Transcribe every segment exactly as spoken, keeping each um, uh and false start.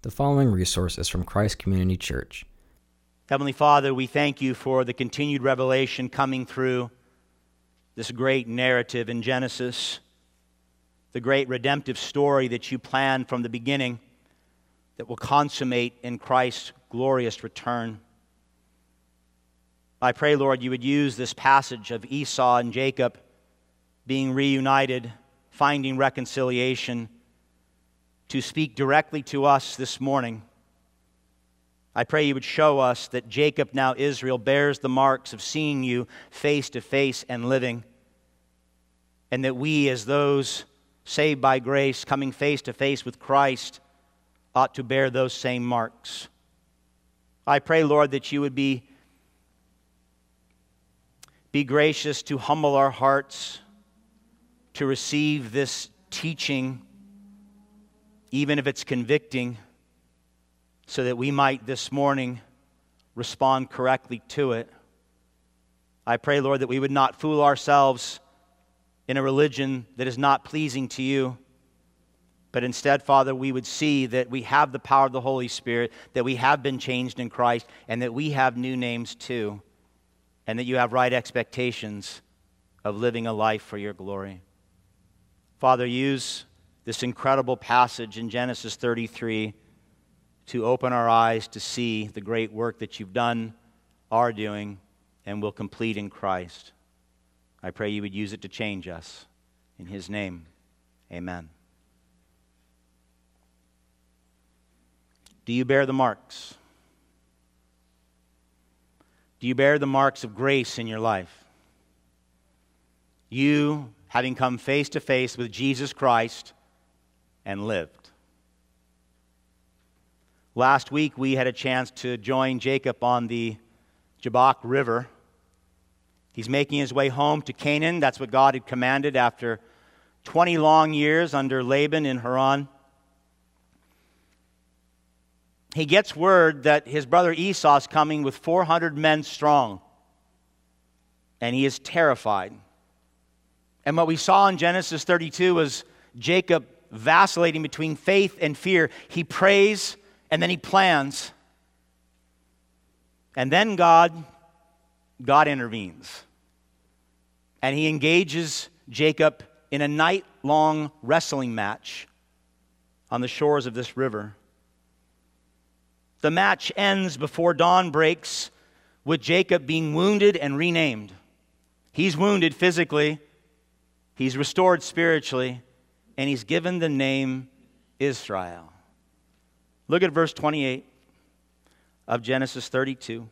The following resource is from Christ Community Church. Heavenly Father, we thank you for the continued revelation coming through this great narrative in Genesis, the great redemptive story that you planned from the beginning that will consummate in Christ's glorious return. I pray, Lord, you would use this passage of Esau and Jacob being reunited, finding reconciliation, to speak directly to us this morning. I pray you would show us that Jacob, now Israel, bears the marks of seeing you face to face and living, and that we, as those saved by grace, coming face to face with Christ, ought to bear those same marks. I pray, Lord, that you would be, be gracious to humble our hearts, to receive this teaching, even if it's convicting, so that we might this morning respond correctly to it. I pray, Lord, that we would not fool ourselves in a religion that is not pleasing to you, but instead, Father, we would see that we have the power of the Holy Spirit, that we have been changed in Christ, and that we have new names too, and that you have right expectations of living a life for your glory. Father, use this incredible passage in Genesis thirty-three to open our eyes to see the great work that you've done, are doing, and will complete in Christ. I pray you would use it to change us. In his name, amen. Do you bear the marks? Do you bear the marks of grace in your life? You, having come face to face with Jesus Christ and lived. Last week, we had a chance to join Jacob on the Jabbok River. He's making his way home to Canaan. That's what God had commanded after twenty long years under Laban in Haran. He gets word that his brother Esau is coming with four hundred men strong, and he is terrified. And what we saw in Genesis thirty-two was Jacob vacillating between faith and fear. He prays, and then he plans. And then God, God intervenes. And he engages Jacob in a night-long wrestling match on the shores of this river. The match ends before dawn breaks with Jacob being wounded and renamed. He's wounded physically, he's restored spiritually, and he's given the name Israel. Look at verse twenty-eight of Genesis thirty-two.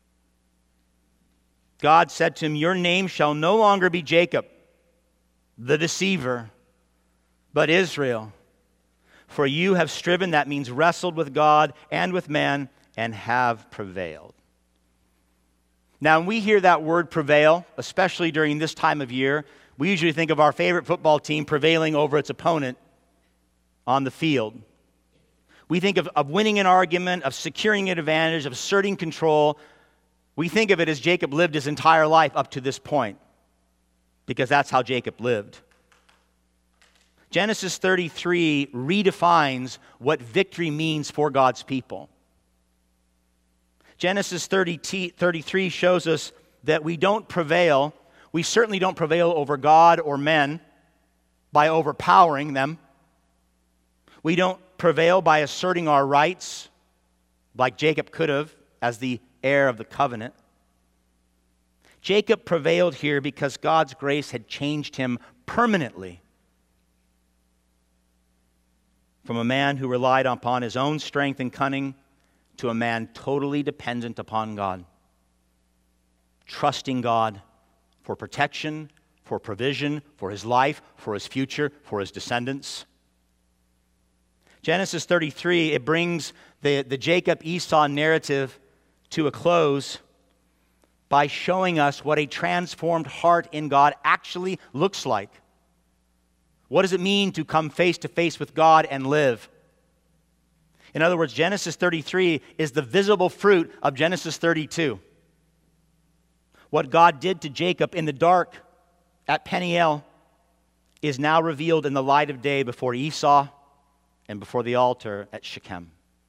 God said to him, "Your name shall no longer be Jacob, the deceiver, but Israel. For you have striven," that means wrestled with God and with man, "and have prevailed." Now, when we hear that word prevail, especially during this time of year, we usually think of our favorite football team prevailing over its opponent on the field. We think of, of winning an argument, of securing an advantage, of asserting control. We think of it as Jacob lived his entire life up to this point, because that's how Jacob lived. Genesis thirty-three redefines what victory means for God's people. Genesis thirty, thirty-three shows us that we don't prevail. We certainly don't prevail over God or men by overpowering them. We don't prevail by asserting our rights like Jacob could have as the heir of the covenant. Jacob prevailed here because God's grace had changed him permanently from a man who relied upon his own strength and cunning to a man totally dependent upon God, trusting God for protection, for provision, for his life, for his future, for his descendants. Genesis thirty-three, it brings the, the Jacob-Esau narrative to a close by showing us what a transformed heart in God actually looks like. What does it mean to come face to face with God and live? In other words, Genesis thirty-three is the visible fruit of Genesis thirty-two. What God did to Jacob in the dark at Peniel is now revealed in the light of day before Esau and before the altar at Shechem.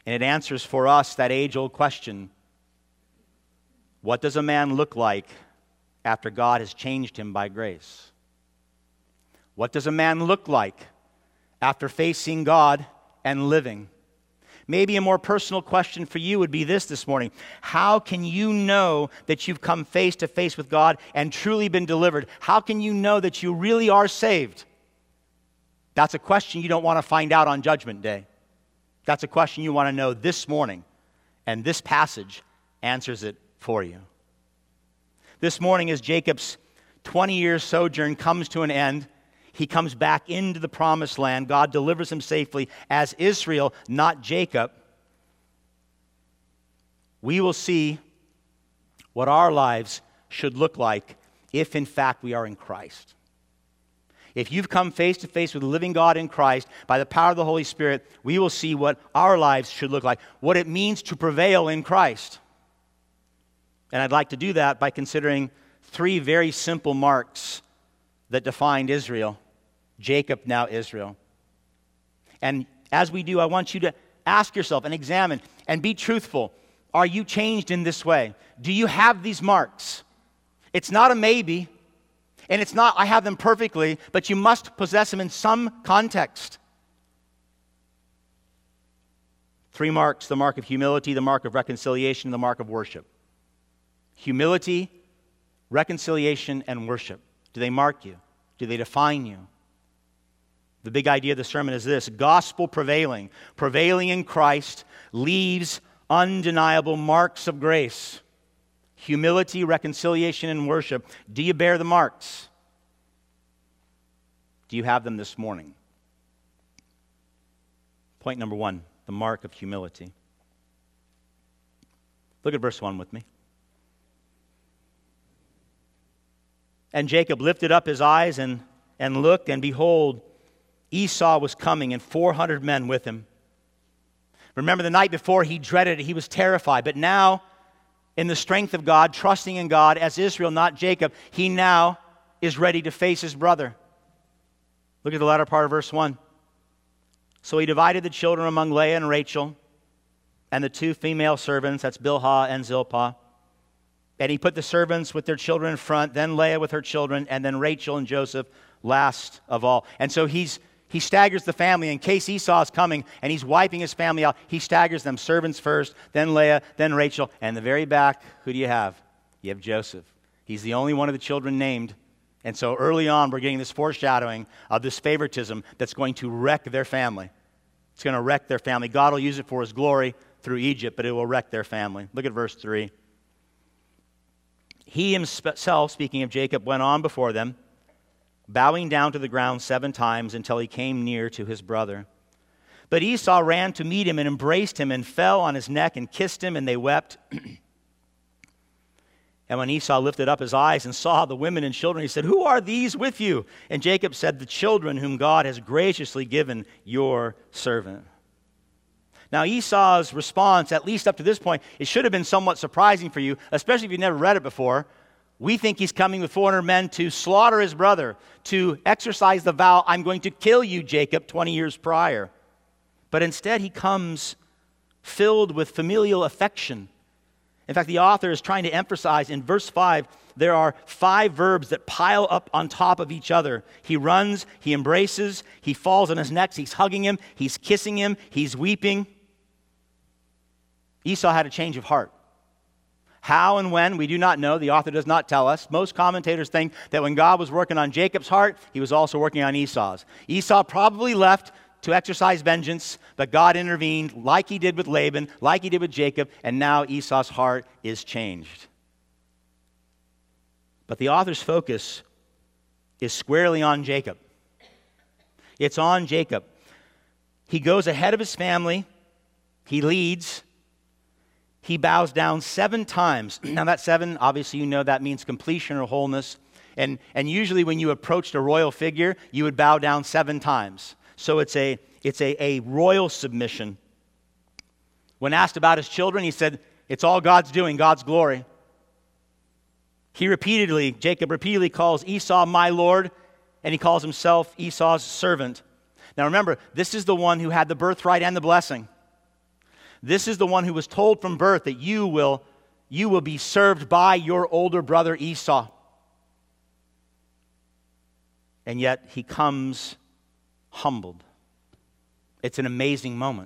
And it answers for us that age-old question: what does a man look like after God has changed him by grace? What does a man look like after facing God and living? Maybe a more personal question for you would be this this morning: how can you know that you've come face to face with God and truly been delivered? How can you know that you really are saved? That's a question you don't want to find out on Judgment Day. That's a question you want to know this morning, and this passage answers it for you. This morning, as Jacob's twenty-year sojourn comes to an end, he comes back into the promised land. God delivers him safely as Israel, not Jacob. We will see what our lives should look like if, in fact, we are in Christ. If you've come face to face with the living God in Christ, by the power of the Holy Spirit, we will see what our lives should look like, what it means to prevail in Christ. And I'd like to do that by considering three very simple marks that defined Israel. Jacob, now Israel. And as we do, I want you to ask yourself and examine and be truthful. Are you changed in this way? Do you have these marks? It's not a maybe, and it's not I have them perfectly, but you must possess them in some context. Three marks: the mark of humility, the mark of reconciliation, and the mark of worship. Humility, reconciliation, and worship. Do they mark you? Do they define you? The big idea of the sermon is this: gospel prevailing, prevailing in Christ, leaves undeniable marks of grace. Humility, reconciliation, and worship. Do you bear the marks? Do you have them this morning? Point number one, the mark of humility. Look at verse one with me. And Jacob lifted up his eyes and, and looked, and behold, Esau was coming, and four hundred men with him. Remember, the night before he dreaded it, he was terrified. But now, in the strength of God, trusting in God, as Israel, not Jacob, he now is ready to face his brother. Look at the latter part of verse one. So he divided the children among Leah and Rachel, and the two female servants, that's Bilhah and Zilpah. And he put the servants with their children in front, then Leah with her children, and then Rachel and Joseph last of all. And so he's he staggers the family in case Esau is coming, and he's wiping his family out. He staggers them, servants first, then Leah, then Rachel. And in the very back, who do you have? You have Joseph. He's the only one of the children named. And so early on, we're getting this foreshadowing of this favoritism that's going to wreck their family. It's going to wreck their family. God will use it for his glory through Egypt, but it will wreck their family. Look at verse three. He himself, speaking of Jacob, went on before them, bowing down to the ground seven times until he came near to his brother. But Esau ran to meet him and embraced him and fell on his neck and kissed him, and they wept. And when Esau lifted up his eyes and saw the women and children, he said, "Who are these with you?" And Jacob said, "The children whom God has graciously given your servant." Now Esau's response, at least up to this point, it should have been somewhat surprising for you, especially if you've never read it before. We think he's coming with four hundred men to slaughter his brother, to exercise the vow, "I'm going to kill you, Jacob," twenty years prior. But instead he comes filled with familial affection. In fact, the author is trying to emphasize in verse five, there are five verbs that pile up on top of each other. He runs, he embraces, he falls on his neck, he's hugging him, he's kissing him, he's weeping. Esau had a change of heart. How and when, we do not know. The author does not tell us. Most commentators think that when God was working on Jacob's heart, he was also working on Esau's. Esau probably left to exercise vengeance, but God intervened like he did with Laban, like he did with Jacob, and now Esau's heart is changed. But the author's focus is squarely on Jacob. It's on Jacob. He goes ahead of his family. He leads. He bows down seven times. Now that seven, obviously you know that means completion or wholeness. And, and usually when you approached a royal figure, you would bow down seven times. So it's a it's a, a royal submission. When asked about his children, he said, "It's all God's doing, God's glory." He repeatedly, Jacob repeatedly calls Esau my Lord, and he calls himself Esau's servant. Now remember, this is the one who had the birthright and the blessing. This is the one who was told from birth that you will, you will be served by your older brother Esau. And yet he comes humbled. It's an amazing moment.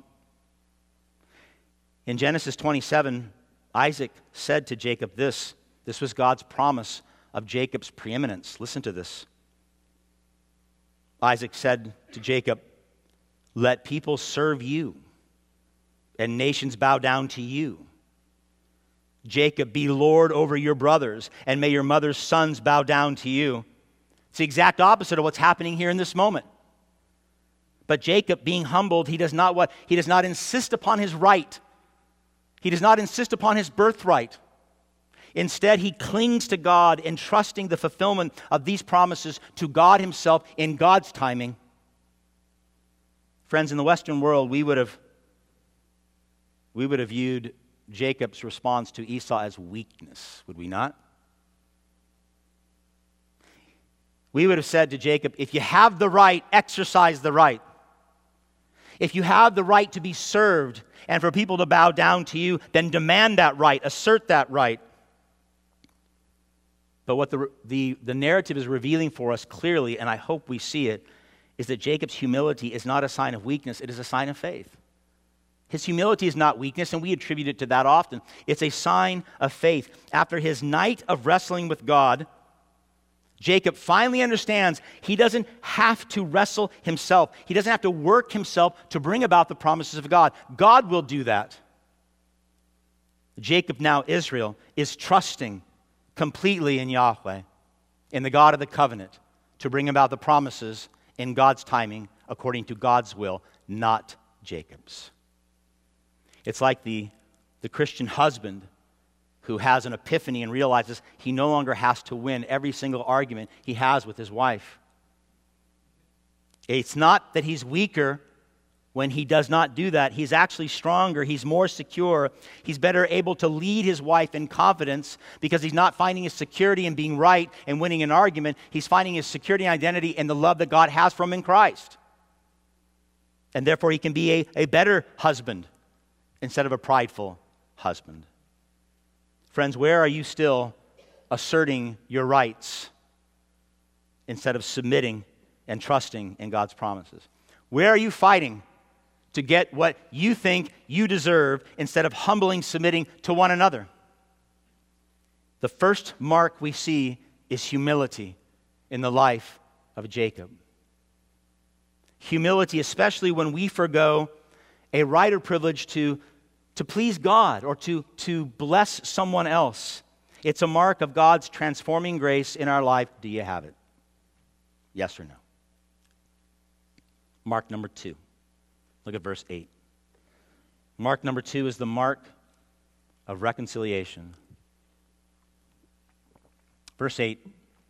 In Genesis twenty-seven, Isaac said to Jacob this. This was God's promise of Jacob's preeminence. Listen to this. Isaac said to Jacob, "Let people serve you, and nations bow down to you. Jacob, be Lord over your brothers, and may your mother's sons bow down to you." It's the exact opposite of what's happening here in this moment. But Jacob, being humbled, he does not what? He does not insist upon his right. He does not insist upon his birthright. Instead, he clings to God, entrusting the fulfillment of these promises to God himself in God's timing. Friends, in the Western world, we would have, we would have viewed Jacob's response to Esau as weakness, would we not? We would have said to Jacob, if you have the right, exercise the right. If you have the right to be served and for people to bow down to you, then demand that right, assert that right. But what the, the, the narrative is revealing for us clearly, and I hope we see it, is that Jacob's humility is not a sign of weakness, it is a sign of faith. His humility is not weakness, and we attribute it to that often. It's a sign of faith. After his night of wrestling with God, Jacob finally understands he doesn't have to wrestle himself. He doesn't have to work himself to bring about the promises of God. God will do that. Jacob, now Israel, is trusting completely in Yahweh, in the God of the covenant, to bring about the promises in God's timing, according to God's will, not Jacob's. It's like the, the Christian husband who has an epiphany and realizes he no longer has to win every single argument he has with his wife. It's not that he's weaker when he does not do that. He's actually stronger. He's more secure. He's better able to lead his wife in confidence because he's not finding his security in being right and winning an argument. He's finding his security and identity in the love that God has for him in Christ. And therefore he can be a, a better husband instead of a prideful husband. Friends, where are you still asserting your rights instead of submitting and trusting in God's promises? Where are you fighting to get what you think you deserve instead of humbling, submitting to one another? The first mark we see is humility in the life of Jacob. Humility, especially when we forgo a right or privilege to to please God or to, to bless someone else. It's a mark of God's transforming grace in our life. Do you have it? Yes or no? Mark number two. Look at verse eight. Mark number two is the mark of reconciliation. Verse eight.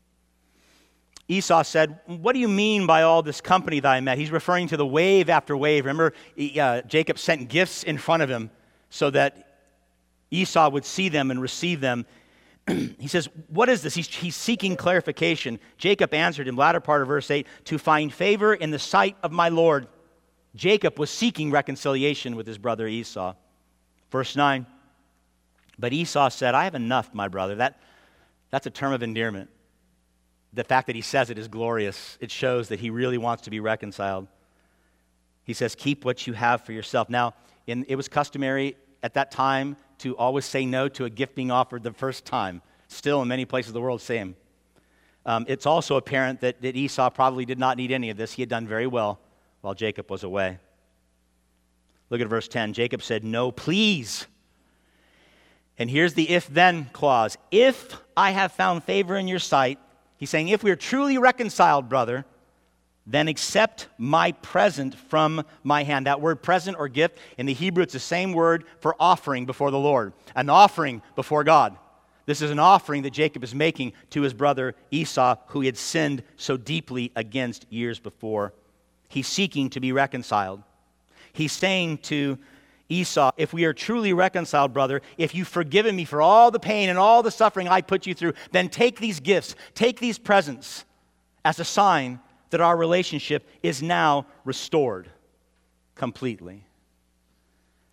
Esau said, "What do you mean by all this company that I met?" He's referring to the wave after wave. Remember, uh, Jacob sent gifts in front of him so that Esau would see them and receive them. He says, what is this? He's, he's seeking clarification. Jacob answered him, latter part of verse eight, "To find favor in the sight of my Lord." Jacob was seeking reconciliation with his brother Esau. Verse nine, "But Esau said, I have enough, my brother." That, that's a term of endearment. The fact that he says it is glorious. It shows that he really wants to be reconciled. He says, "Keep what you have for yourself." Now, in, it was customary at that time to always say no to a gift being offered the first time. Still, in many places of the world, same. Um, it's also apparent that, that Esau probably did not need any of this. He had done very well while Jacob was away. Look at verse ten. Jacob said, "No, please." And here's the if-then clause. "If I have found favor in your sight," he's saying, if we are truly reconciled, brother, "then accept my present from my hand." That word present or gift, in the Hebrew, it's the same word for offering before the Lord. An offering before God. This is an offering that Jacob is making to his brother Esau, who he had sinned so deeply against years before. He's seeking to be reconciled. He's saying to Esau, if we are truly reconciled, brother, if you've forgiven me for all the pain and all the suffering I put you through, then take these gifts, take these presents as a sign that our relationship is now restored completely.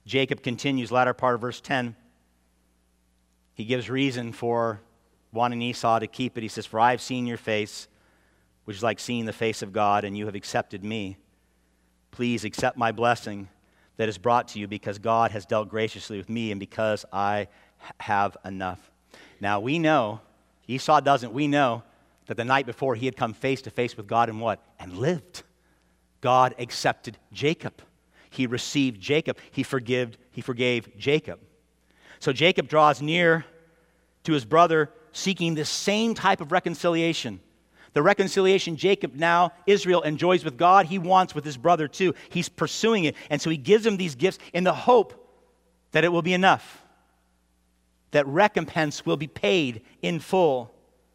Jacob continues, latter part of verse ten. He gives reason for wanting Esau to keep it. He says, "For I have seen your face, which is like seeing the face of God, and you have accepted me. Please accept my blessing that is brought to you, because God has dealt graciously with me and because I have enough." Now we know, Esau doesn't, we know that the night before he had come face to face with God and what? And lived. God accepted Jacob. He received Jacob. He forgave, he forgave Jacob. So Jacob draws near to his brother, seeking this same type of reconciliation. The reconciliation Jacob now, Israel, enjoys with God, he wants with his brother too. He's pursuing it. And so he gives him these gifts in the hope that it will be enough, that recompense will be paid in full.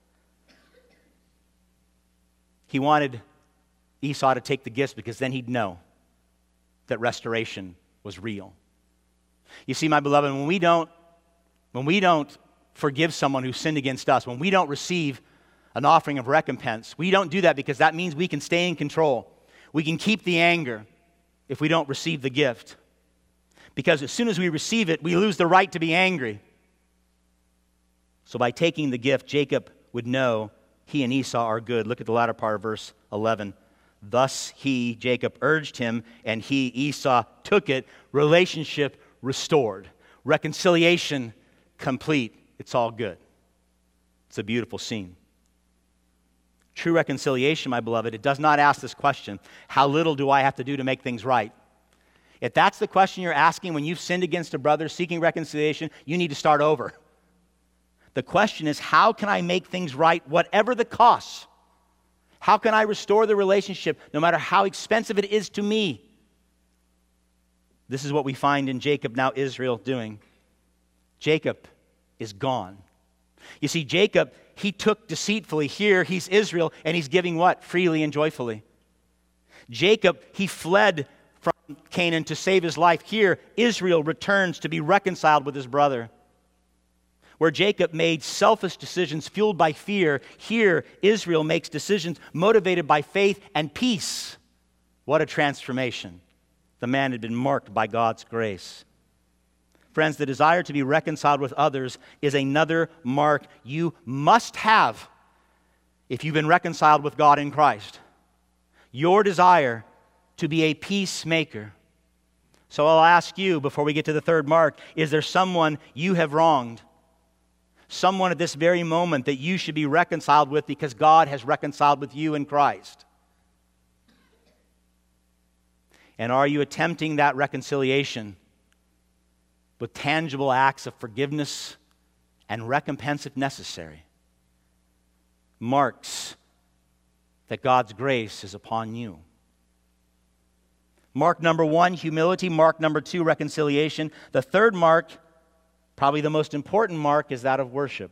He wanted Esau to take the gifts because then he'd know that restoration was real. You see, my beloved, when we don't, when we don't forgive someone who sinned against us, when we don't receive an offering of recompense, we don't do that because that means we can stay in control. We can keep the anger if we don't receive the gift. Because as soon as we receive it, we lose the right to be angry. So by taking the gift, Jacob would know he and Esau are good. Look at the latter part of verse eleven. Thus he, Jacob, urged him, and he, Esau, took it. Relationship restored. Reconciliation complete. It's all good. It's a beautiful scene. True reconciliation, my beloved, it does not ask this question: how little do I have to do to make things right? If that's the question you're asking when you've sinned against a brother seeking reconciliation, you need to start over. The question is, how can I make things right, whatever the cost? How can I restore the relationship, no matter how expensive it is to me? This is what we find in Jacob, now Israel, doing. Jacob is gone. You see, Jacob, he took deceitfully. Here, he's Israel, and he's giving what? Freely and joyfully. Jacob, he fled from Canaan to save his life. Here, Israel returns to be reconciled with his brother. Where Jacob made selfish decisions fueled by fear, here Israel makes decisions motivated by faith and peace. What a transformation. The man had been marked by God's grace. Friends, the desire to be reconciled with others is another mark you must have if you've been reconciled with God in Christ. Your desire to be a peacemaker. So I'll ask you before we get to the third mark, is there someone you have wronged? Someone at this very moment that you should be reconciled with because God has reconciled with you in Christ? And are you attempting that reconciliation with tangible acts of forgiveness and recompense if necessary? Marks that God's grace is upon you. Mark number one, humility. Mark number two, reconciliation. The third mark, probably the most important mark, is that of worship.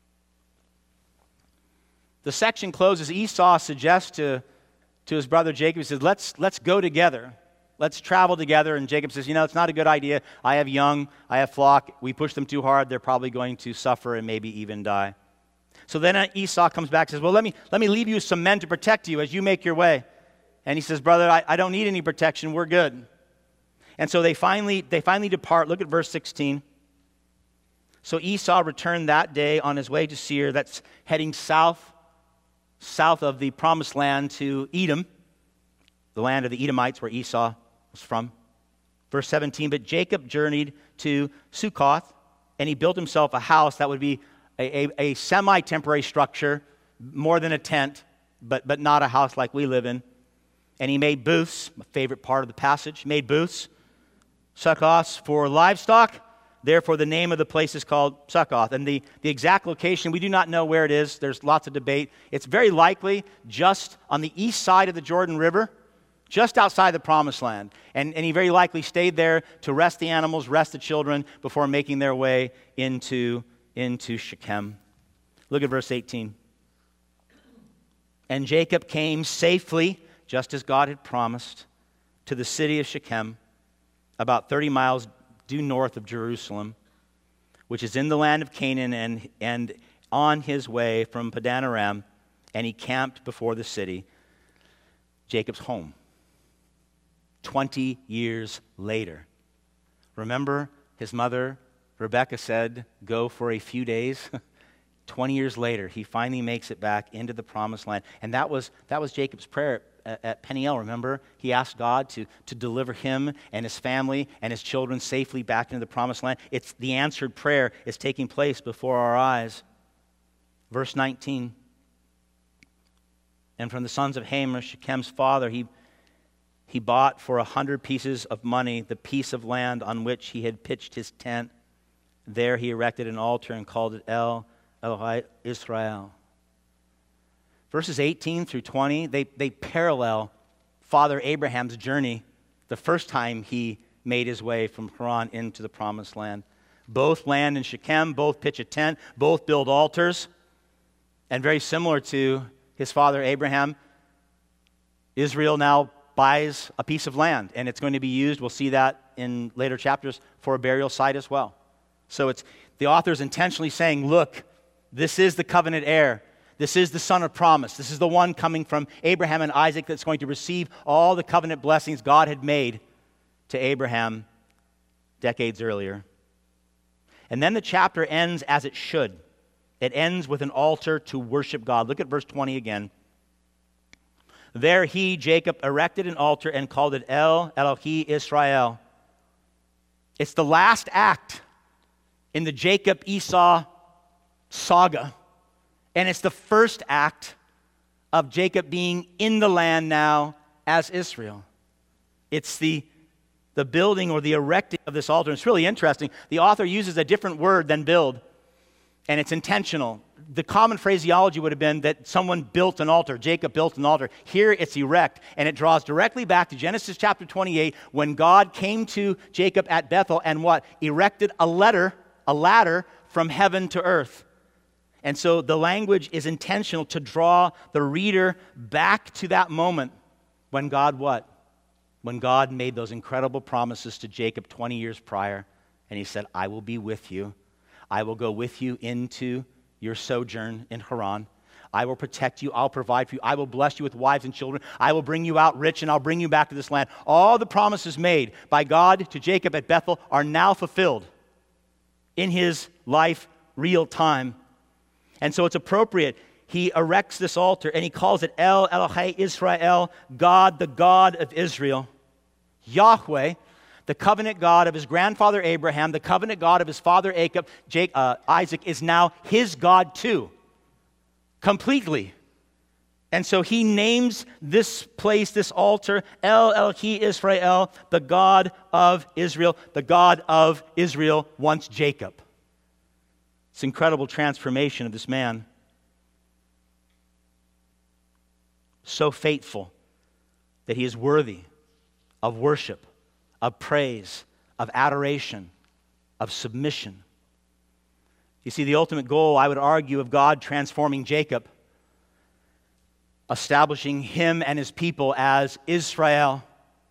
The section closes. Esau suggests to, to his brother Jacob, he says, let's, let's go together. Let's travel together. And Jacob says, you know, it's not a good idea. I have young, I have flock. We push them too hard, they're probably going to suffer and maybe even die. So then Esau comes back and says, well, let me, let me leave you some men to protect you as you make your way. And he says, brother, I, I don't need any protection. We're good. And so they finally, they finally depart. Look at verse sixteen. So Esau returned that day on his way to Seir, that's heading south, south of the promised land to Edom, the land of the Edomites where Esau was from. Verse seventeen, but Jacob journeyed to Succoth, and he built himself a house that would be a, a, a semi-temporary structure, more than a tent, but, but not a house like we live in. And he made booths, my favorite part of the passage, made booths, Succoths for livestock. Therefore, the name of the place is called Succoth. And the, the exact location, we do not know where it is. There's lots of debate. It's very likely just on the east side of the Jordan River, just outside the Promised Land. And, and he very likely stayed there to rest the animals, rest the children, before making their way into, into Shechem. Look at verse eighteen. And Jacob came safely, just as God had promised, to the city of Shechem, about thirty miles due north of Jerusalem, which is in the land of Canaan, and, and on his way from Padan Aram, and he camped before the city. Jacob's home. Twenty years later. Remember, his mother, Rebekah, said, go for a few days. twenty years later, he finally makes it back into the promised land. And that was, that was Jacob's prayer at, at Peniel, remember? He asked God to, to deliver him and his family and his children safely back into the promised land. It's the answered prayer is taking place before our eyes. Verse nineteen. And from the sons of Hamor, Shechem's father, he, he bought for a hundred pieces of money the piece of land on which he had pitched his tent. There he erected an altar and called it El Elohai Israel. Verses eighteen through twenty, they, they parallel Father Abraham's journey the first time he made his way from Haran into the promised land. Both land in Shechem, both pitch a tent, both build altars. And very similar to his father Abraham, Israel now buys a piece of land, and it's going to be used, we'll see that in later chapters, for a burial site as well. So it's the author is intentionally saying, look, this is the covenant heir. This is the son of promise. This is the one coming from Abraham and Isaac that's going to receive all the covenant blessings God had made to Abraham decades earlier. And then the chapter ends as it should. It ends with an altar to worship God. Look at verse twenty again. There he, Jacob, erected an altar and called it El Elohi Israel. It's the last act in the Jacob-Esau saga. And it's the first act of Jacob being in the land now as Israel. It's the, the building or the erecting of this altar. It's really interesting. The author uses a different word than build, and it's intentional. The common phraseology would have been that someone built an altar. Jacob built an altar. Here it's erect, and it draws directly back to Genesis chapter twenty-eight when God came to Jacob at Bethel and what? Erected a ladder, a ladder from heaven to earth. And so the language is intentional to draw the reader back to that moment when God what? When God made those incredible promises to Jacob twenty years prior, and he said, I will be with you. I will go with you into your sojourn in Haran. I will protect you. I'll provide for you. I will bless you with wives and children. I will bring you out rich, and I'll bring you back to this land. All the promises made by God to Jacob at Bethel are now fulfilled in his life, real time. And so it's appropriate. He erects this altar, and he calls it El Elohai Israel, God, the God of Israel. Yahweh, the covenant God of his grandfather Abraham, the covenant God of his father Jacob, Jake, uh, Isaac, is now his God too, completely. And so he names this place, this altar, El Elohi Israel, the God of Israel, the God of Israel once Jacob. It's an incredible transformation of this man. So faithful that he is worthy of worship, of praise, of adoration, of submission. You see, the ultimate goal, I would argue, of God transforming Jacob, establishing him and his people as Israel.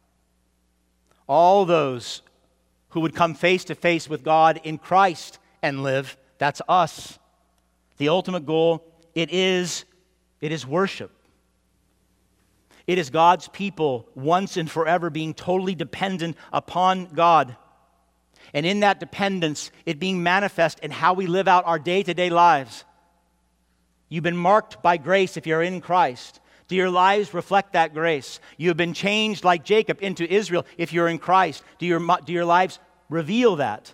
All those who would come face to face with God in Christ and live, that's us. The ultimate goal, it is, it is worship. It is God's people once and forever being totally dependent upon God. And in that dependence, it being manifest in how we live out our day-to-day lives. You've been marked by grace if you're in Christ. Do your lives reflect that grace? You have been changed like Jacob into Israel if you're in Christ. Do your, do your lives reveal that?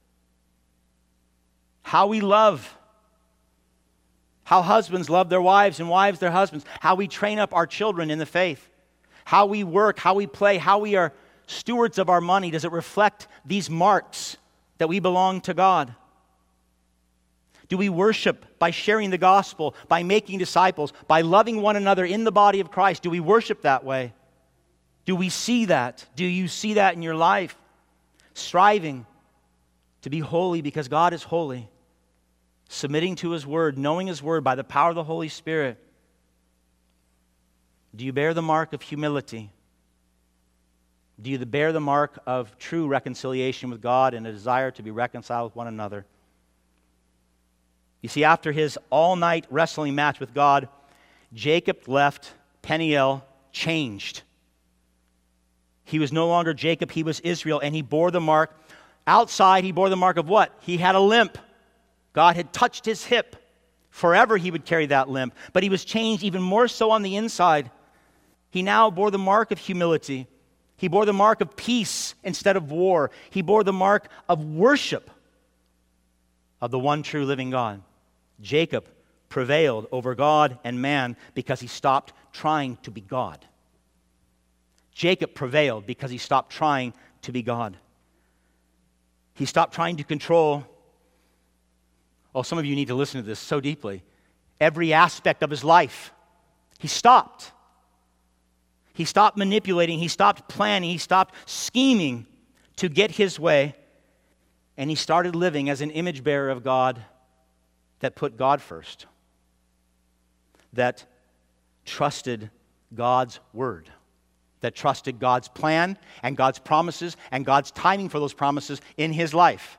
How we love. How husbands love their wives and wives their husbands. How we train up our children in the faith. How we work, how we play, how we are stewards of our money. Does it reflect these marks that we belong to God? Do we worship by sharing the gospel, by making disciples, by loving one another in the body of Christ? Do we worship that way? Do we see that? Do you see that in your life? Striving to be holy because God is holy. Submitting to his word, knowing his word by the power of the Holy Spirit. Do you bear the mark of humility? Do you bear the mark of true reconciliation with God and a desire to be reconciled with one another? You see, after his all-night wrestling match with God, Jacob left Peniel changed. He was no longer Jacob, he was Israel, and he bore the mark. Outside, he bore the mark of what? He had a limp. God had touched his hip. Forever he would carry that limp. But he was changed even more so on the inside. He now bore the mark of humility. He bore the mark of peace instead of war. He bore the mark of worship of the one true living God. Jacob prevailed over God and man because he stopped trying to be God. Jacob prevailed because he stopped trying to be God. He stopped trying to control. Oh, some of you need to listen to this so deeply. Every aspect of his life. He stopped. He stopped manipulating. He stopped planning. He stopped scheming to get his way. And he started living as an image bearer of God that put God first. That trusted God's word. That trusted God's plan and God's promises and God's timing for those promises in his life.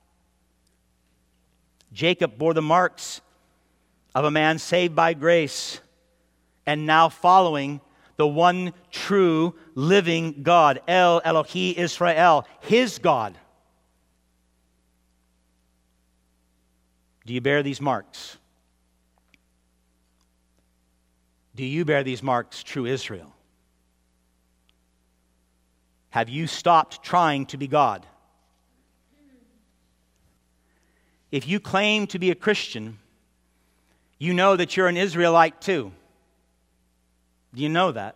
Jacob bore the marks of a man saved by grace and now following the one true living God, El Elohi Israel, his God. Do you bear these marks? Do you bear these marks, true Israel? Have you stopped trying to be God? If you claim to be a Christian, you know that you're an Israelite too. Do you know that?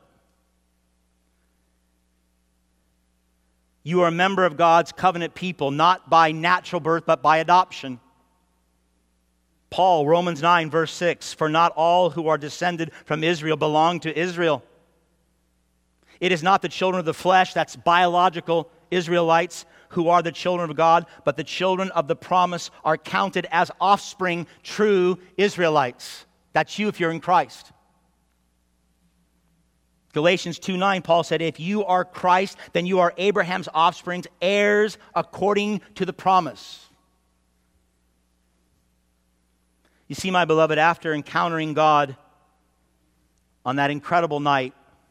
You are a member of God's covenant people, not by natural birth, but by adoption. Paul, Romans nine, verse six, for not all who are descended from Israel belong to Israel. It is not the children of the flesh, that's biological Israelites, who are the children of God, but the children of the promise are counted as offspring, true Israelites. That's you if you're in Christ. Galatians two nine, Paul said, if you are Christ, then you are Abraham's offspring, heirs according to the promise. You see, my beloved, after encountering God on that incredible night,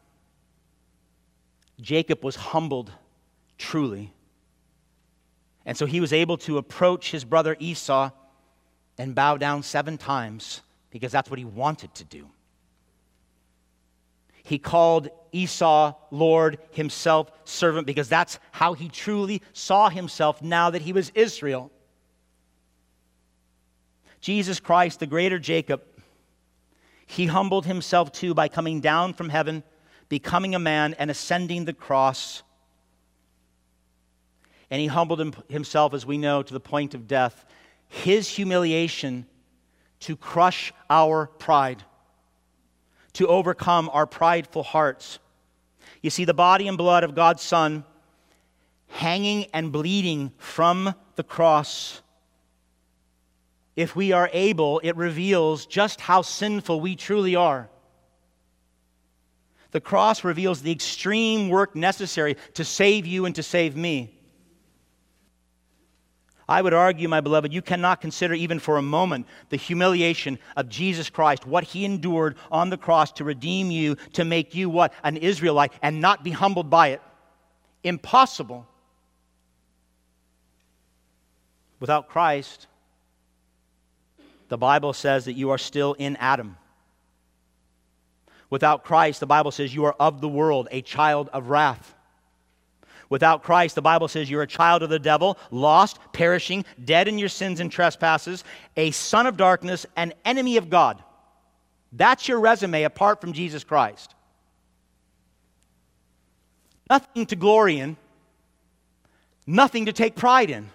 Jacob was humbled truly. And so he was able to approach his brother Esau and bow down seven times because that's what he wanted to do. He called Esau Lord, himself servant, because that's how he truly saw himself now that he was Israel. Jesus Christ, the greater Jacob, he humbled himself too by coming down from heaven, becoming a man, and ascending the cross. And he humbled him, himself, as we know, to the point of death. His humiliation to crush our pride, to overcome our prideful hearts. You see, the body and blood of God's Son hanging and bleeding from the cross. If we are able, it reveals just how sinful we truly are. The cross reveals the extreme work necessary to save you and to save me. I would argue, my beloved, you cannot consider even for a moment the humiliation of Jesus Christ, what he endured on the cross to redeem you, to make you what? An Israelite, and not be humbled by it. Impossible. Without Christ, the Bible says that you are still in Adam. Without Christ, the Bible says you are of the world, a child of wrath. Without Christ, the Bible says you're a child of the devil, lost, perishing, dead in your sins and trespasses, a son of darkness, an enemy of God. That's your resume apart from Jesus Christ. Nothing to glory in, nothing to take pride in.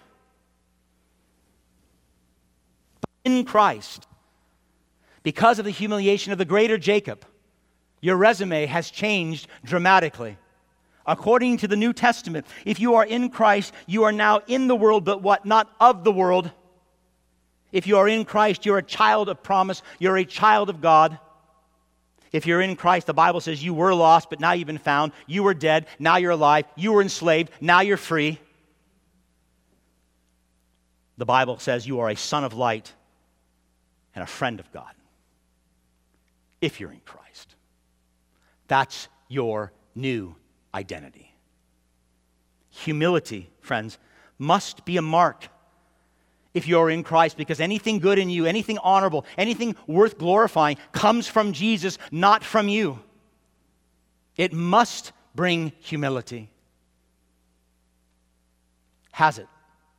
But in Christ, because of the humiliation of the greater Jacob, your resume has changed dramatically. According to the New Testament, if you are in Christ, you are now in the world, but what? Not of the world. If you are in Christ, you're a child of promise. You're a child of God. If you're in Christ, the Bible says you were lost, but now you've been found. You were dead, now you're alive. You were enslaved, now you're free. The Bible says you are a son of light and a friend of God. If you're in Christ. That's your new identity. Humility, friends, must be a mark if you're in Christ, because anything good in you, anything honorable, anything worth glorifying comes from Jesus, not from you. It must bring humility. Has it?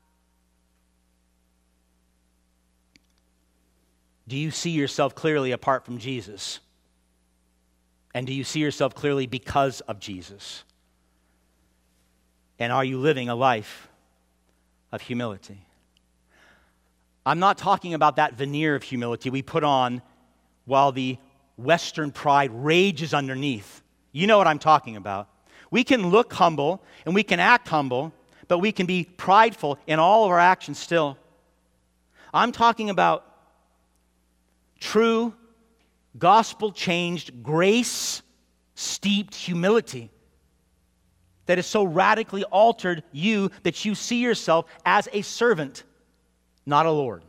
Do you see yourself clearly apart from Jesus? And do you see yourself clearly because of Jesus? And are you living a life of humility? I'm not talking about that veneer of humility we put on while the Western pride rages underneath. You know what I'm talking about. We can look humble and we can act humble, but we can be prideful in all of our actions still. I'm talking about true, gospel-changed, grace-steeped humility that has so radically altered you that you see yourself as a servant, not a Lord.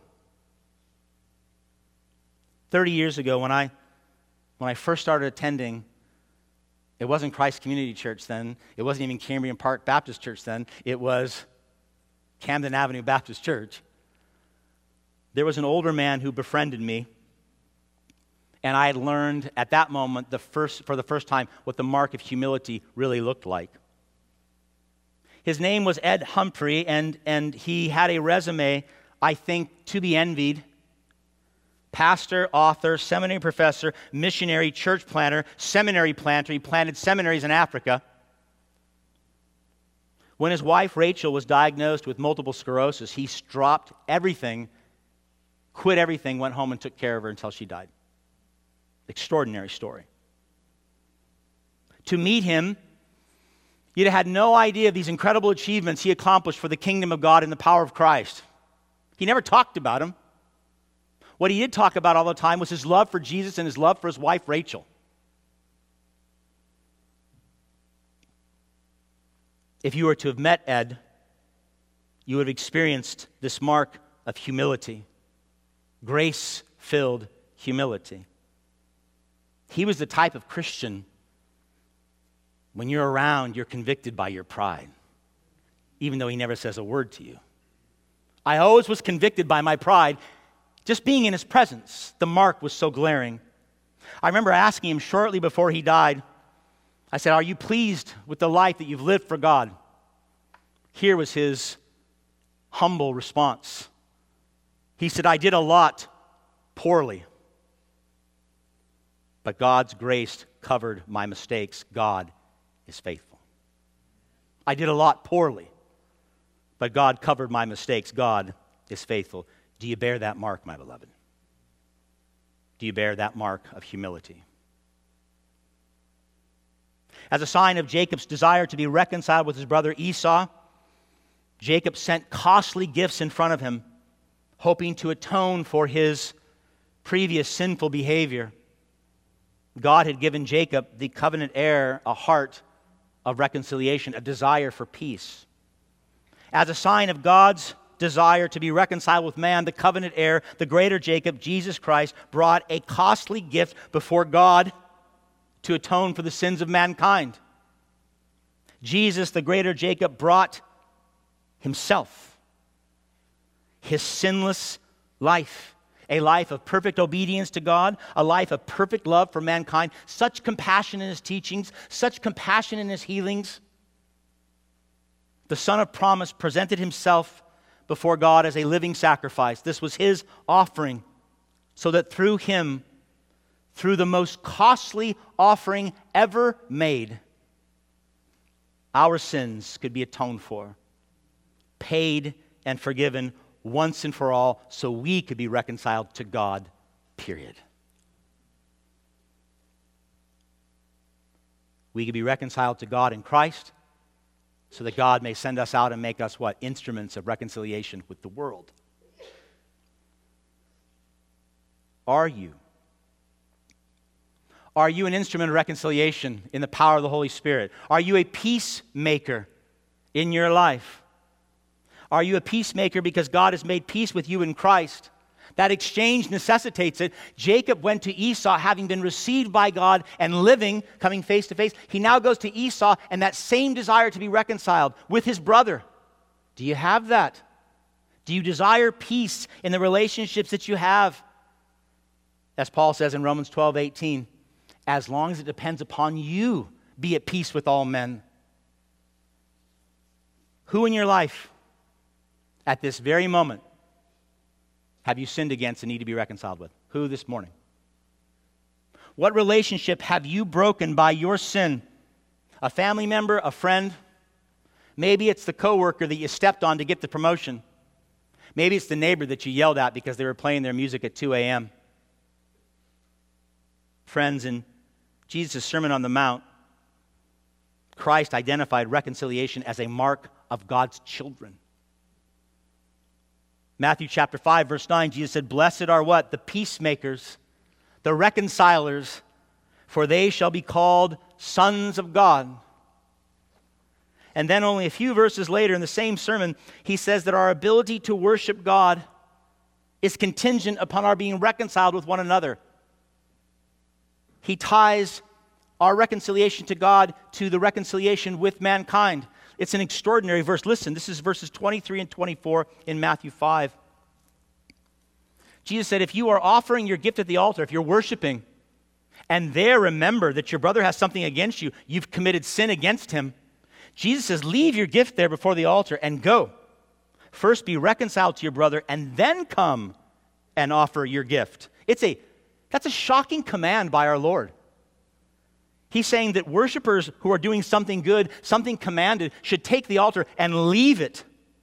Thirty years ago, when I when I first started attending, it wasn't Christ Community Church then. It wasn't even Cambrian Park Baptist Church then. It was Camden Avenue Baptist Church. There was an older man who befriended me, and I had learned at that moment, the first, for the first time, what the mark of humility really looked like. His name was Ed Humphrey, and, and he had a resume, I think, to be envied. Pastor, author, seminary professor, missionary, church planter, seminary planter. He planted seminaries in Africa. When his wife, Rachel, was diagnosed with multiple sclerosis, he dropped everything, quit everything, went home and took care of her until she died. Extraordinary story. To meet him, you'd have had no idea of these incredible achievements he accomplished for the kingdom of God and the power of Christ. He never talked about them. What he did talk about all the time was his love for Jesus and his love for his wife, Rachel. If you were to have met Ed, you would have experienced this mark of humility, grace-filled humility. He was the type of Christian, when you're around, you're convicted by your pride, even though he never says a word to you. I always was convicted by my pride. Just being in his presence, the mark was so glaring. I remember asking him shortly before he died, I said, "Are you pleased with the life that you've lived for God?" Here was his humble response. He said, "I did a lot poorly, but God's grace covered my mistakes. God is faithful." I did a lot poorly, but God covered my mistakes. God is faithful. Do you bear that mark, my beloved? Do you bear that mark of humility? As a sign of Jacob's desire to be reconciled with his brother Esau, Jacob sent costly gifts in front of him, hoping to atone for his previous sinful behavior. God had given Jacob, the covenant heir, a heart of reconciliation, a desire for peace. As a sign of God's desire to be reconciled with man, the covenant heir, the greater Jacob, Jesus Christ, brought a costly gift before God to atone for the sins of mankind. Jesus, the greater Jacob, brought himself, his sinless life, a life of perfect obedience to God, a life of perfect love for mankind, such compassion in his teachings, such compassion in his healings. The Son of Promise presented himself before God as a living sacrifice. This was his offering, so that through him, through the most costly offering ever made, our sins could be atoned for, paid and forgiven once and for all, so we could be reconciled to God, period. We could be reconciled to God in Christ, so that God may send us out and make us what? Instruments of reconciliation with the world. Are you? Are you an instrument of reconciliation in the power of the Holy Spirit? Are you a peacemaker in your life? Are you a peacemaker because God has made peace with you in Christ? That exchange necessitates it. Jacob went to Esau having been received by God and living, coming face to face. He now goes to Esau and that same desire to be reconciled with his brother. Do you have that? Do you desire peace in the relationships that you have? As Paul says in Romans twelve eighteen, as long as it depends upon you, be at peace with all men. Who in your life at this very moment have you sinned against and need to be reconciled with? Who this morning? What relationship have you broken by your sin? A family member, a friend? Maybe it's the coworker that you stepped on to get the promotion. Maybe it's the neighbor that you yelled at because they were playing their music at two a.m. Friends, in Jesus' Sermon on the Mount, Christ identified reconciliation as a mark of God's children. Matthew chapter five, verse nine, Jesus said, "Blessed are what? The peacemakers, the reconcilers, for they shall be called sons of God." And then only a few verses later in the same sermon, he says that our ability to worship God is contingent upon our being reconciled with one another. He ties our reconciliation to God to the reconciliation with mankind. It's an extraordinary verse. Listen, this is verses twenty-three and twenty-four in Matthew five. Jesus said, if you are offering your gift at the altar, if you're worshiping, and there remember that your brother has something against you, you've committed sin against him, Jesus says, leave your gift there before the altar and go. First be reconciled to your brother, and then come and offer your gift. It's a, that's a shocking command by our Lord. He's saying that worshipers who are doing something good, something commanded, should take the altar and leave it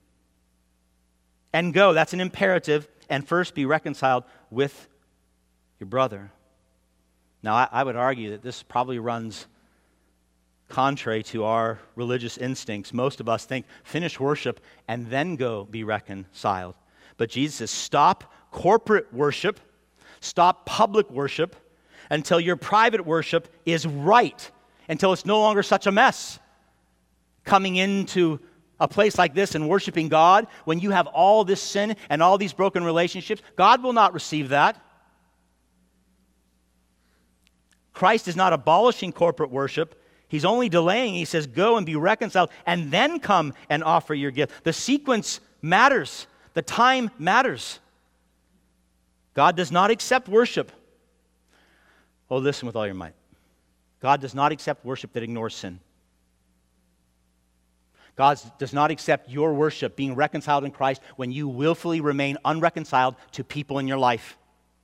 and go. That's an imperative. And first be reconciled with your brother. Now, I, I would argue that this probably runs contrary to our religious instincts. Most of us think finish worship and then go be reconciled. But Jesus says stop corporate worship, stop public worship, until your private worship is right, until it's no longer such a mess. Coming into a place like this and worshiping God, when you have all this sin and all these broken relationships, God will not receive that. Christ is not abolishing corporate worship. He's only delaying. He says, go and be reconciled, and then come and offer your gift. The sequence matters. The time matters. God does not accept worship. Oh, listen with all your might. God does not accept worship that ignores sin. God does not accept your worship being reconciled in Christ when you willfully remain unreconciled to people in your life.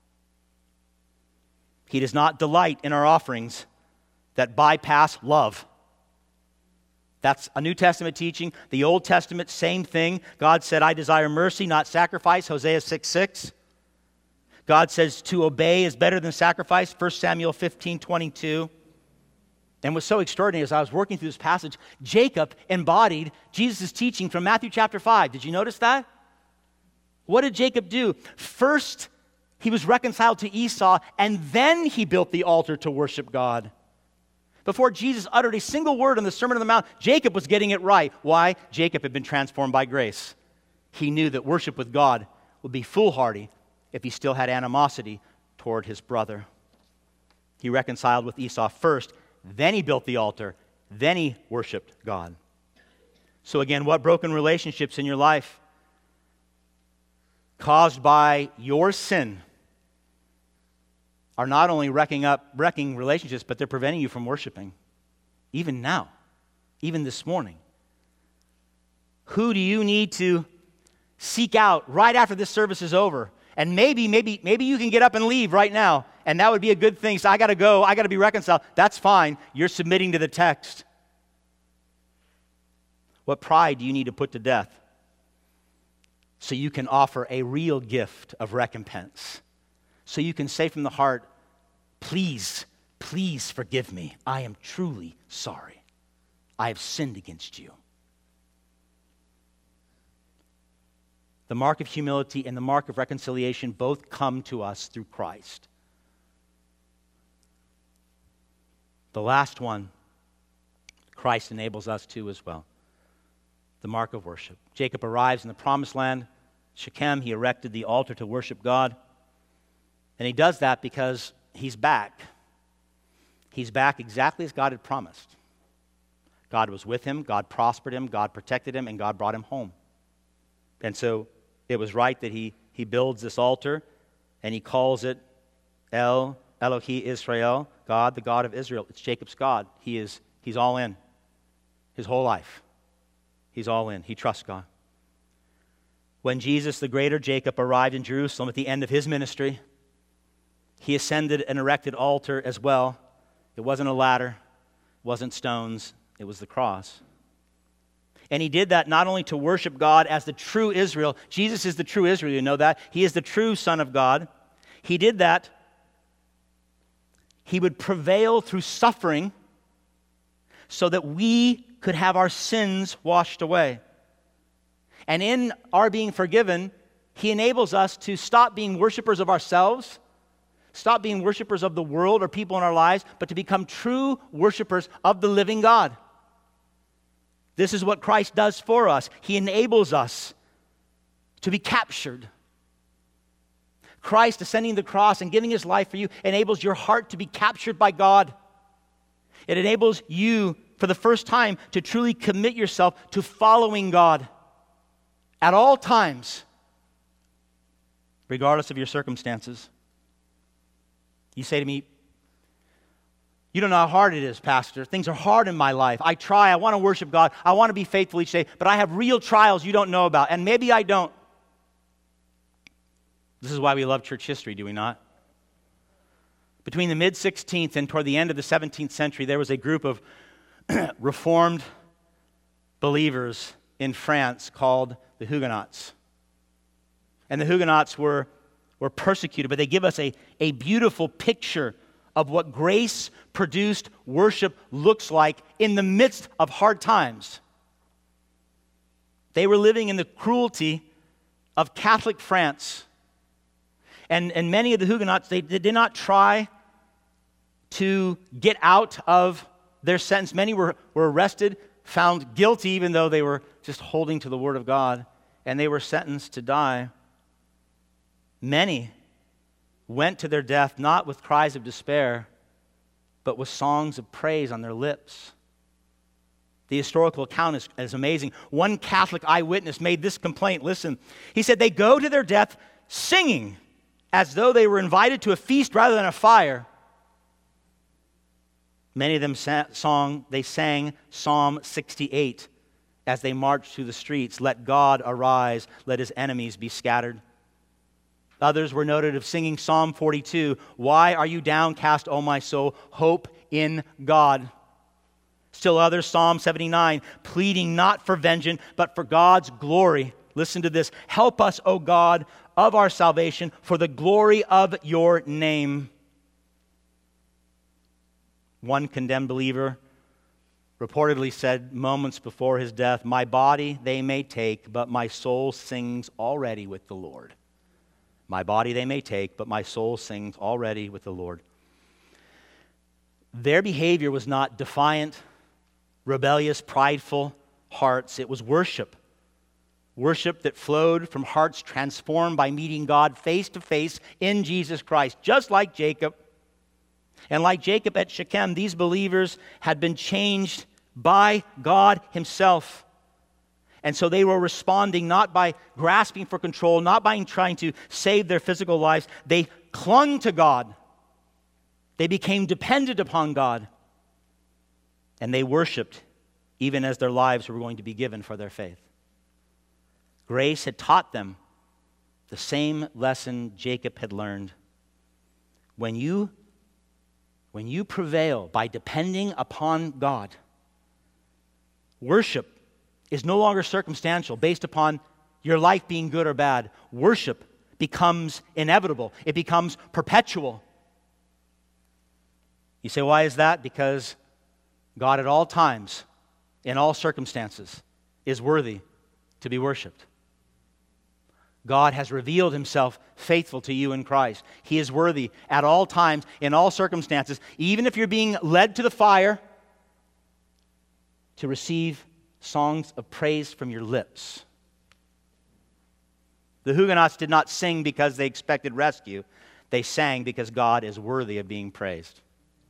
He does not delight in our offerings that bypass love. That's a New Testament teaching. The Old Testament, same thing. God said, I desire mercy, not sacrifice, Hosea six six. God says to obey is better than sacrifice, First Samuel fifteen twenty-two. And what's so extraordinary as I was working through this passage, Jacob embodied Jesus' teaching from Matthew chapter five. Did you notice that? What did Jacob do? First, he was reconciled to Esau, and then he built the altar to worship God. Before Jesus uttered a single word on the Sermon on the Mount, Jacob was getting it right. Why? Jacob had been transformed by grace. He knew that worship with God would be foolhardy if he still had animosity toward his brother. He reconciled with Esau first, then he built the altar, then he worshiped God. So again, what broken relationships in your life caused by your sin are not only wrecking up, wrecking relationships, but they're preventing you from worshiping. Even now, even this morning. Who do you need to seek out right after this service is over? And maybe, maybe, maybe you can get up and leave right now, and that would be a good thing. So I got to go. I got to be reconciled. That's fine. You're submitting to the text. What pride do you need to put to death so you can offer a real gift of recompense? So you can say from the heart, please, please forgive me. I am truly sorry. I have sinned against you. The mark of humility and the mark of reconciliation both come to us through Christ. The last one, Christ enables us to as well. The mark of worship. Jacob arrives in the promised land, Shechem, he erected the altar to worship God. And he does that because he's back. He's back exactly as God had promised. God was with him, God prospered him, God protected him, and God brought him home. And so it was right that he, he builds this altar, and he calls it El Elohi Israel, God, the God of Israel. It's Jacob's God. He is, he's all in. His whole life. He's all in. He trusts God. When Jesus, the greater Jacob, arrived in Jerusalem at the end of his ministry, he ascended an erected altar as well. It wasn't a ladder, it wasn't stones, it was the cross. And he did that not only to worship God as the true Israel. Jesus is the true Israel, you know that. He is the true Son of God. He did that. He would prevail through suffering so that we could have our sins washed away. And in our being forgiven, he enables us to stop being worshipers of ourselves, stop being worshipers of the world or people in our lives, but to become true worshipers of the living God. This is what Christ does for us. He enables us to be captured. Christ ascending the cross and giving his life for you enables your heart to be captured by God. It enables you, for the first time, to truly commit yourself to following God at all times, regardless of your circumstances. You say to me, you don't know how hard it is, Pastor. Things are hard in my life. I try. I want to worship God. I want to be faithful each day, but I have real trials you don't know about, and maybe I don't. This is why we love church history, do we not? Between the mid-sixteenth and toward the end of the seventeenth century, there was a group of Reformed believers in France called the Huguenots. And the Huguenots were, were persecuted, but they give us a, a beautiful picture of what grace-produced worship looks like in the midst of hard times. They were living in the cruelty of Catholic France. And, and many of the Huguenots, they, they did not try to get out of their sentence. Many were, were arrested, found guilty, even though they were just holding to the Word of God, and they were sentenced to die. Many went to their death not with cries of despair, but with songs of praise on their lips. The historical account is, is amazing. One Catholic eyewitness made this complaint. Listen, he said, they go to their death singing as though they were invited to a feast rather than a fire. Many of them sang, song, they sang Psalm sixty-eight as they marched through the streets. Let God arise, let his enemies be scattered. Others were noted of singing Psalm forty-two. Why are you downcast, O my soul? Hope in God. Still others, Psalm seventy-nine, pleading not for vengeance, but for God's glory. Listen to this. Help us, O God, of our salvation, for the glory of your name. One condemned believer reportedly said moments before his death, my body they may take, but my soul sings already with the Lord. My body they may take, but my soul sings already with the Lord. Their behavior was not defiant, rebellious, prideful hearts. It was worship. Worship that flowed from hearts transformed by meeting God face to face in Jesus Christ, just like Jacob. And like Jacob at Shechem, these believers had been changed by God himself. And so they were responding not by grasping for control, not by trying to save their physical lives. They clung to God. They became dependent upon God. And they worshiped even as their lives were going to be given for their faith. Grace had taught them the same lesson Jacob had learned. When you, when you prevail by depending upon God, worship is no longer circumstantial, based upon your life being good or bad. Worship becomes inevitable. It becomes perpetual. You say, why is that? Because God at all times, in all circumstances, is worthy to be worshiped. God has revealed himself faithful to you in Christ. He is worthy at all times, in all circumstances, even if you're being led to the fire, to receive songs of praise from your lips. The Huguenots did not sing because they expected rescue. They sang because God is worthy of being praised.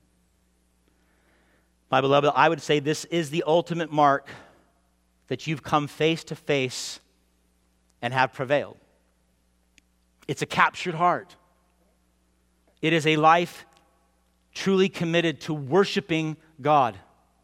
My beloved, I would say this is the ultimate mark that you've come face to face and have prevailed. It's a captured heart. It is a life truly committed to worshiping God.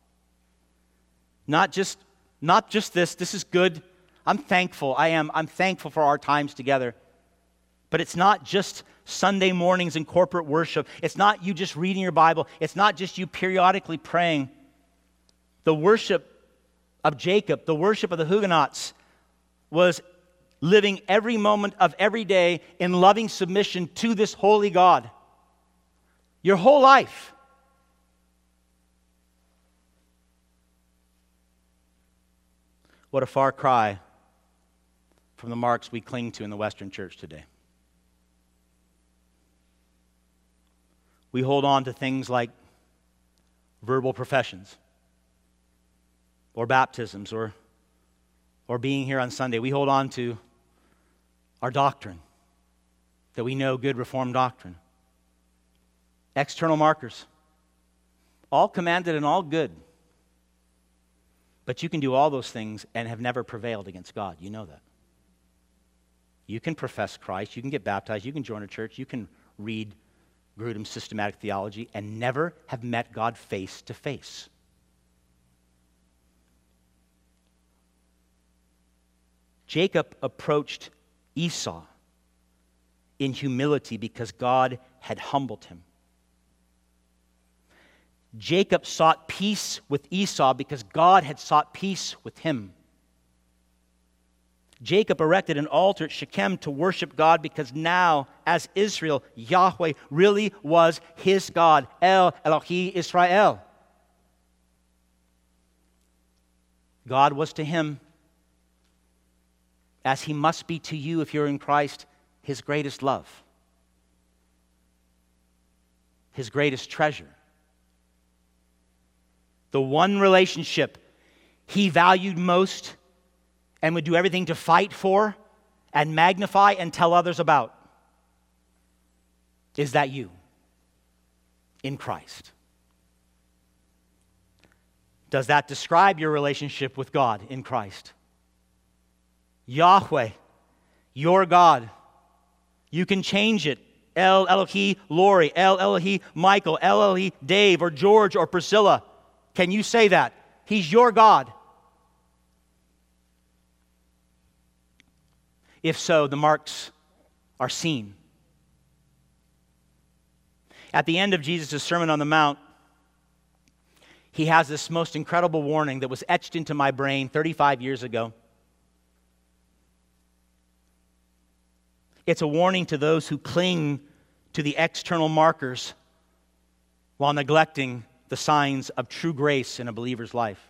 Not just, not just this, this is good. I'm thankful, I am, I'm thankful for our times together. But it's not just Sunday mornings in corporate worship. It's not you just reading your Bible. It's not just you periodically praying. The worship of Jacob, the worship of the Huguenots, was living every moment of every day in loving submission to this holy God. Your whole life. What a far cry from the marks we cling to in the Western church today. We hold on to things like verbal professions or baptisms or, or being here on Sunday. We hold on to our doctrine, that we know good Reformed doctrine. External markers, all commanded and all good. But you can do all those things and have never prevailed against God. You know that. You can profess Christ, you can get baptized, you can join a church, you can read Grudem's systematic theology and never have met God face to face. Jacob approached Esau in humility because God had humbled him. Jacob sought peace with Esau because God had sought peace with him. Jacob erected an altar at Shechem to worship God because now, as Israel, Yahweh really was his God, El Elohi Israel. God was to him, as he must be to you if you're in Christ, his greatest love, his greatest treasure. The one relationship he valued most and would do everything to fight for and magnify and tell others about. Is that you in Christ? Does that describe your relationship with God in Christ? Yahweh, your God. You can change it. El Elohi Lori, El Elohi Michael, El Elohi Dave, or George, or Priscilla. Can you say that? He's your God. If so, the marks are seen. At the end of Jesus' Sermon on the Mount, he has this most incredible warning that was etched into my brain thirty-five years ago. It's a warning to those who cling to the external markers while neglecting the signs of true grace in a believer's life.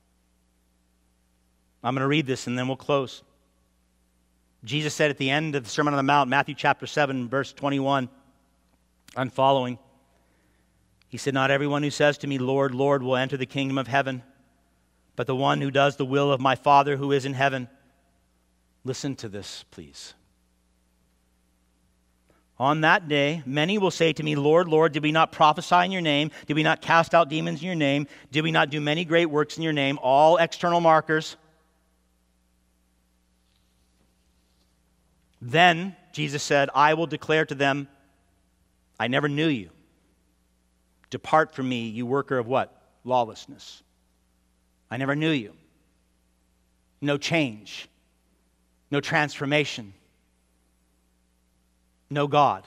I'm going to read this and then we'll close. Jesus said at the end of the Sermon on the Mount, Matthew chapter seven, verse twenty-one, and following, he said, "Not everyone who says to me, 'Lord, Lord,' will enter the kingdom of heaven, but the one who does the will of my Father who is in heaven." Listen to this, please. "On that day, many will say to me, 'Lord, Lord, did we not prophesy in your name? Did we not cast out demons in your name? Did we not do many great works in your name?'" All external markers. "Then," Jesus said, "I will declare to them, 'I never knew you. Depart from me, you worker of what? Lawlessness.' I never knew you." No change. No transformation. No God.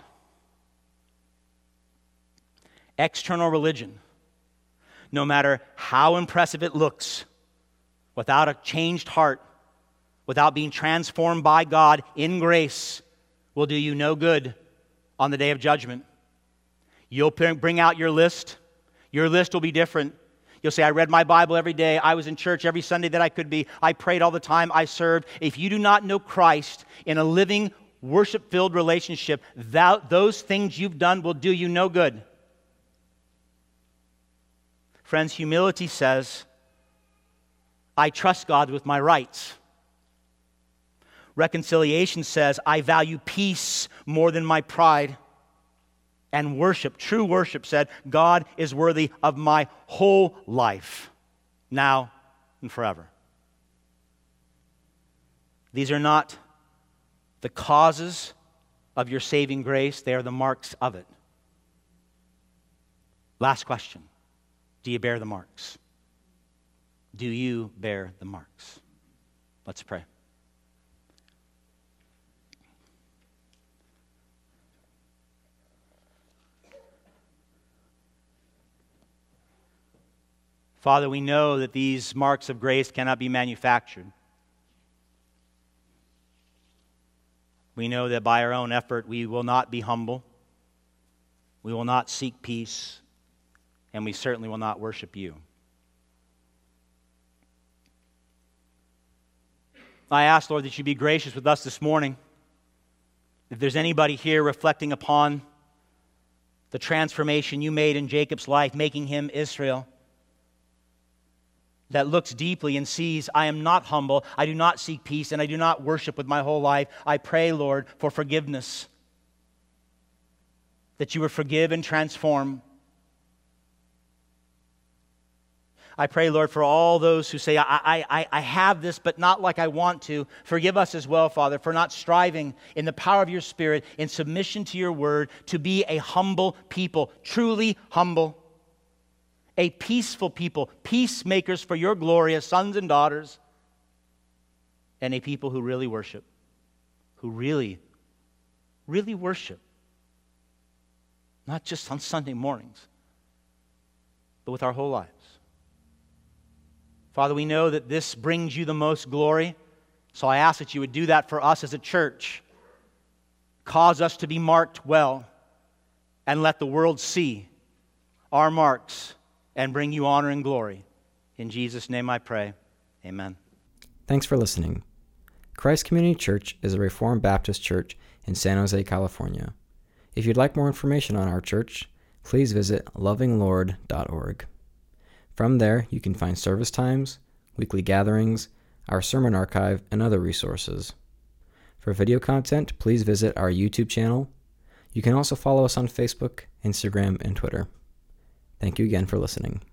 External religion, no matter how impressive it looks, without a changed heart, without being transformed by God in grace, will do you no good on the day of judgment. You'll bring out your list. Your list will be different. You'll say, "I read my Bible every day. I was in church every Sunday that I could be. I prayed all the time. I served." If you do not know Christ in a living, worship-filled relationship, that, those things you've done will do you no good. Friends, humility says, "I trust God with my rights." Reconciliation says, I value peace more than my pride. And worship, true worship, said, God is worthy of my whole life, now and forever. These are not the causes of your saving grace, they are the marks of it. Last question. Do you bear the marks? Do you bear the marks? Let's pray. Father, we know that these marks of grace cannot be manufactured. We know that by our own effort we will not be humble, we will not seek peace, and we certainly will not worship you. I ask, Lord, that you be gracious with us this morning. If there's anybody here reflecting upon the transformation you made in Jacob's life, making him Israel, that looks deeply and sees, I am not humble, I do not seek peace, and I do not worship with my whole life, I pray, Lord, for forgiveness. That you would forgive and transform. I pray, Lord, for all those who say, I, I, I have this, but not like I want to. Forgive us as well, Father, for not striving in the power of your Spirit, in submission to your word, to be a humble people, truly humble. A peaceful people, peacemakers for your glory as sons and daughters, and a people who really worship, who really, really worship. Not just on Sunday mornings, but with our whole lives. Father, we know that this brings you the most glory, so I ask that you would do that for us as a church. Cause us to be marked well, and let the world see our marks and bring you honor and glory. In Jesus' name I pray. Amen. Thanks for listening. Christ Community Church is a Reformed Baptist church in San Jose, California. If you'd like more information on our church, please visit loving lord dot org. From there, you can find service times, weekly gatherings, our sermon archive, and other resources. For video content, please visit our YouTube channel. You can also follow us on Facebook, Instagram, and Twitter. Thank you again for listening.